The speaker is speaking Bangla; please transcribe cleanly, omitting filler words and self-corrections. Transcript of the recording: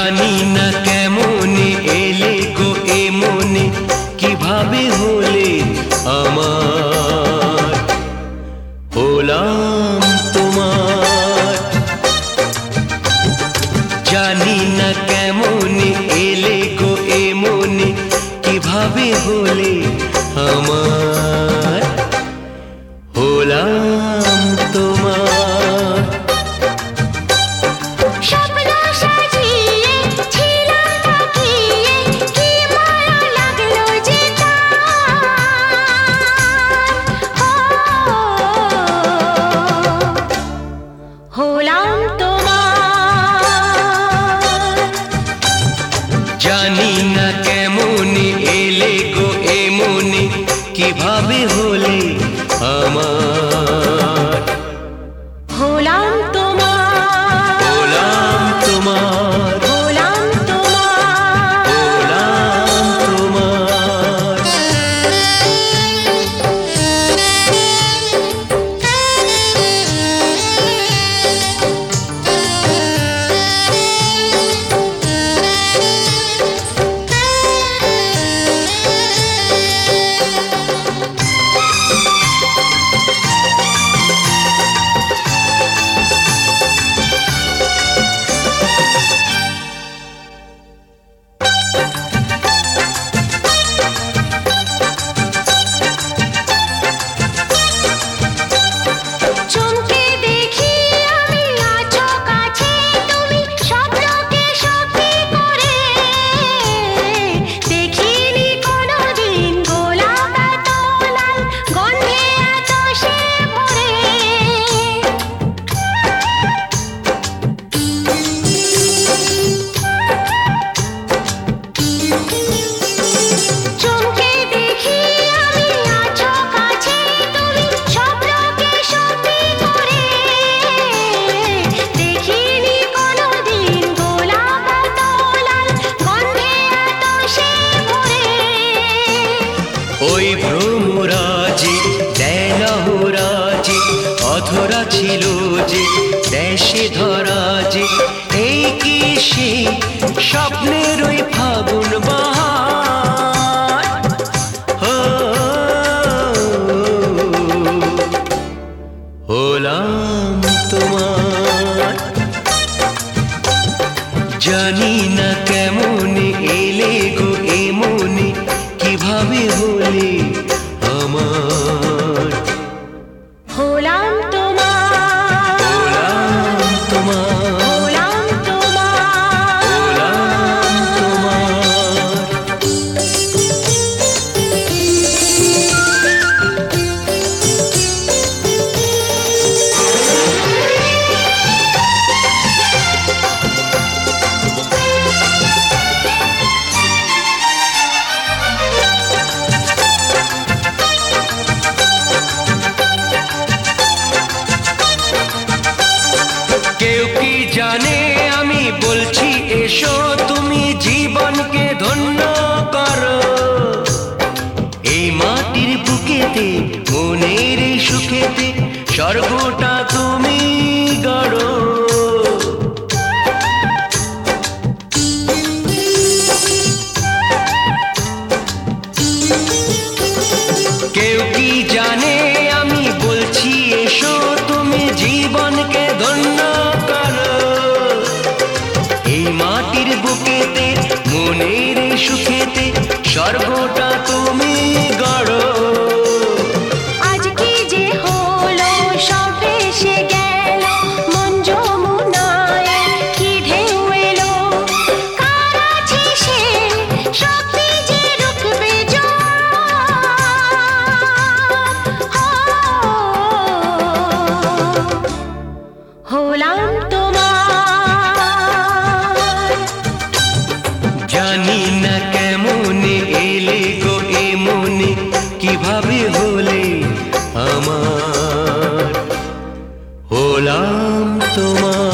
জানি না কেমনে এলে গো এ মনে, কিভাবে হলে আমার, হলাম তোমার। জানি না কেমনে এলে গো এ মনে, কিভাবে হলে আমার, হলাম তোমার। জানি না কেমনে এলে গো এ মনে, কিভাবে হলে আমার, হলাম তোমার, হলাম তোমার, হলাম তোমার, হলাম তোমার। ওই ভ্রমরাজি দেলহরাজি অধরা ছিল যে দেশে ধরা যে, এই কি সেই স্বপ্নের ওই ফাগুন বাহার, হলাম তোমার। জানি না কেমনে এলে গো এ মনে, কিভাবে হলে আমার, হলাম তোমার, হলাম তোমার, হলাম তোমার, হলাম তোমার। কেউ কি জানে আমি বলছি এসো, তুমি জীবনকে ধন্য করো। এই মাটির বুকেতে মনের এই সুখেতে স্বর্গটা তুমি গড়ো। কেউ কি জানে আমি বলছি এসো, তুমি জীবনকে ধন্য করো। এই মাটির বুকেতে মনের এই সুখেতে স্বর্গটা তুমি গড়ো। আজকে যে হলো সব এসে গেল, মন যমুনায় কি ঢেউ এলো, কার আছে সে শক্তি যে রুখবে হলাম তোমার। জানি না কেমনে এলে গো এ মনে, কিভাবে হলে আমার, হলাম তোমার।